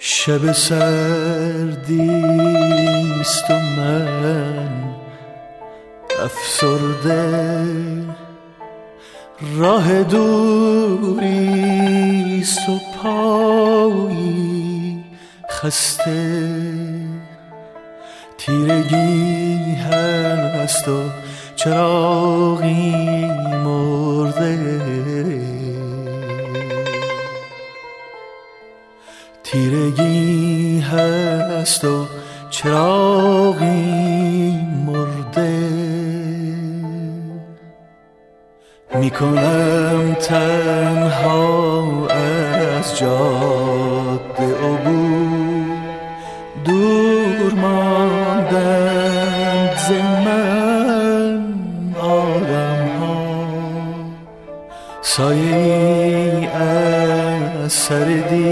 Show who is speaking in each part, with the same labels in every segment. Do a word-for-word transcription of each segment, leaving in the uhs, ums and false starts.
Speaker 1: شب سردیست و من افسرده، راه دوریست و پایی خسته، تیرگی هست و چراغی مرده، تیرگی هست و چراغی مرده، میکنم تنها از جاده عبور، دور ماندند ز من آدم ها، سایه‌ای از سر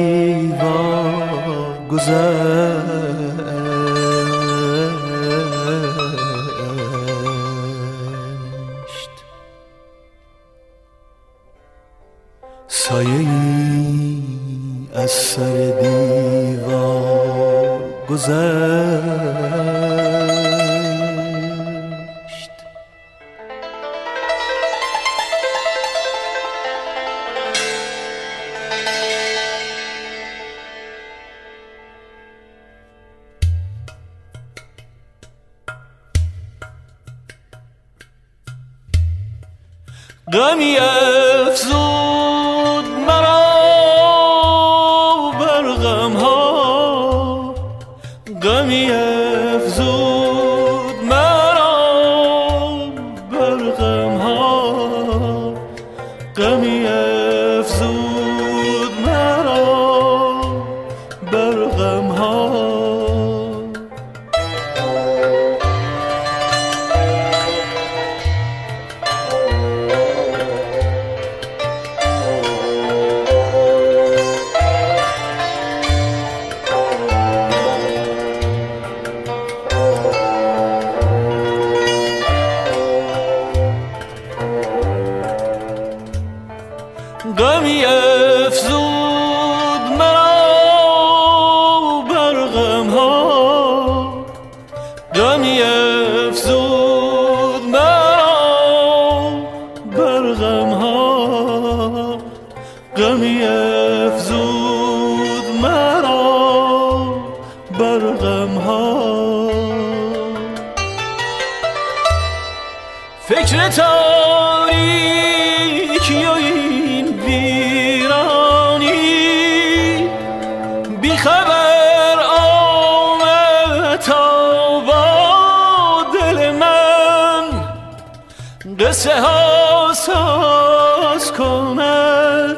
Speaker 1: دیوار گذشت، سایه‌ای از سر دیوار گذشت. غمی افزود مرا بر غم ها، غمی افزود مرا بر غم ها، غمی افزود مرا بر غم ها. غمی افزود مرا بر غم ها، غمی افزود مرا بر غم ها، غمی افزود مرا بر غم ها. فکر تاریکی و این ویرانی بی خبر آمد تا با دل من، قصه ها ساز کند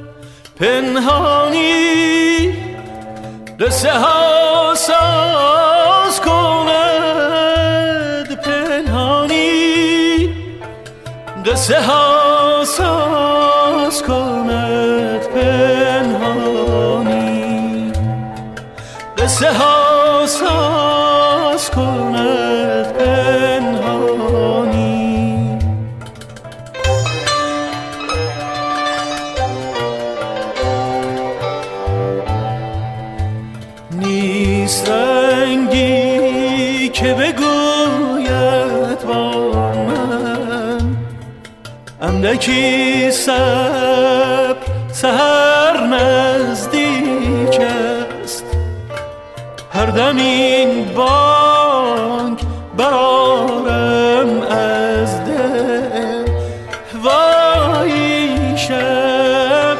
Speaker 1: پنهانی، قصه ها ساز کند پنهانی، قصه ها ساز کند پنهانی، قصه ها ساز کند پنهانی. نیست رنگی که بگوید با من، اندکی صبر سحر نزدیک است، هر دم این بانگ برآرم از دل. وای این شب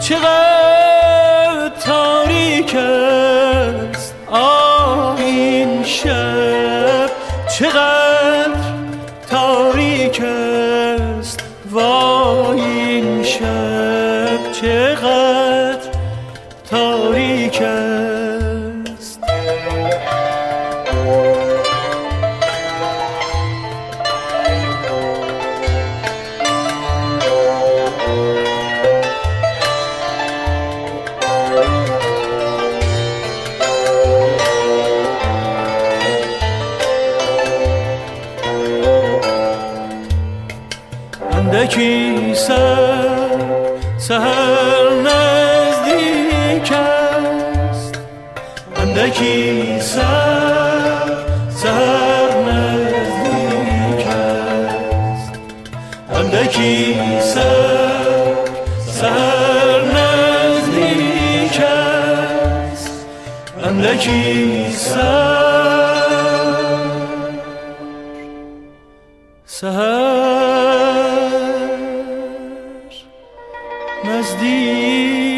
Speaker 1: چقدر تاریک است، آه این شب چقدر تاریک است، وای این شب چقدر تاریک است. اندکی سر سحر نزدیک است، اندکی سر سر نزدیک است، اندکی سر سر نزدیک است، اندکی سر سر نزدیک